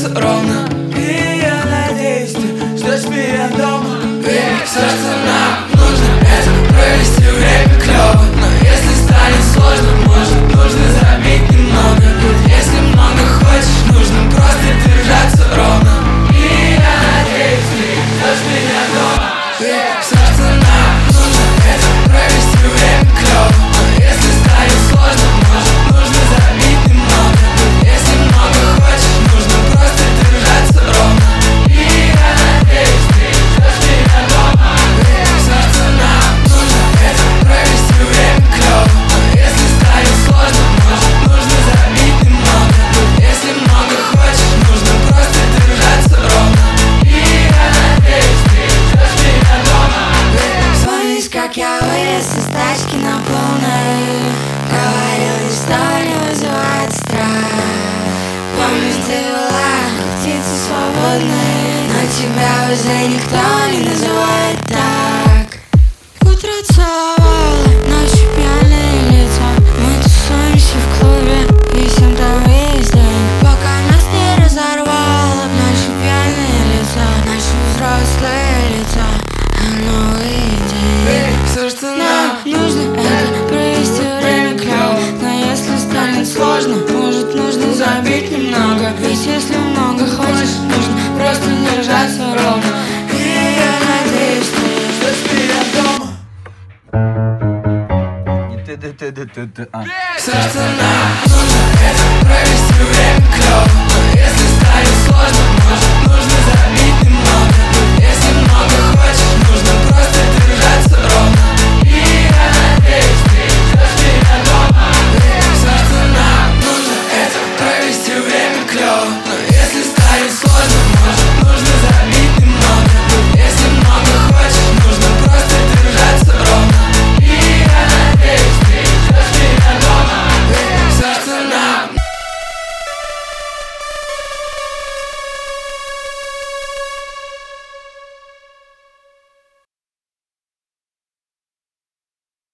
держаться ровно. И я надеюсь, ты ждешь меня дома. Ведь сердце нам нужно это провести время клёво. Но если станет сложно, может нужно забить немного. Ведь если много хочешь, нужно просто держаться ровно. И я надеюсь, ты ждешь меня дома. Ведь сердце нам нужно это провести время клёво. Но если станет сложно, может нужно забить немного. Ведь если много хочешь, нужно просто держаться ровно. И я надеюсь, ты ждешь меня дома. Ведь сердце нам нужно это провести время клёво. Но если станет сложно, может нужно забить немного. Ведь если много хочешь, нужно просто держаться ровно. И я надеюсь, ты ждешь меня дома. Помнишь, как я вылез из тачки на полной? Говорил, ничто не вызывает страх. Помнишь, ты была как птица свободная, но тебя уже никто не называет так. Утро целовало, ночью пьяные лица. Мы тусуемся в клубе, висим там весь день, пока нас не разорвало. Наши пьяные лица, наши взрослые лица, а новый день. Сердце нам Нужно это провести время клёво. Но если станет сложно, может нужно забить немного. Ведь если много хочешь, нужно просто держаться ровно. И я надеюсь, ты ждешь меня дома. Сердце нам нужно это провести время клёво. Но если станет сложно, может нужно забить немного. Если много хочешь, нужно просто держаться ровно. И я надеюсь, ты ждешь меня дома. Сердце нам нужно это провести время клёво. Но если станет сложно,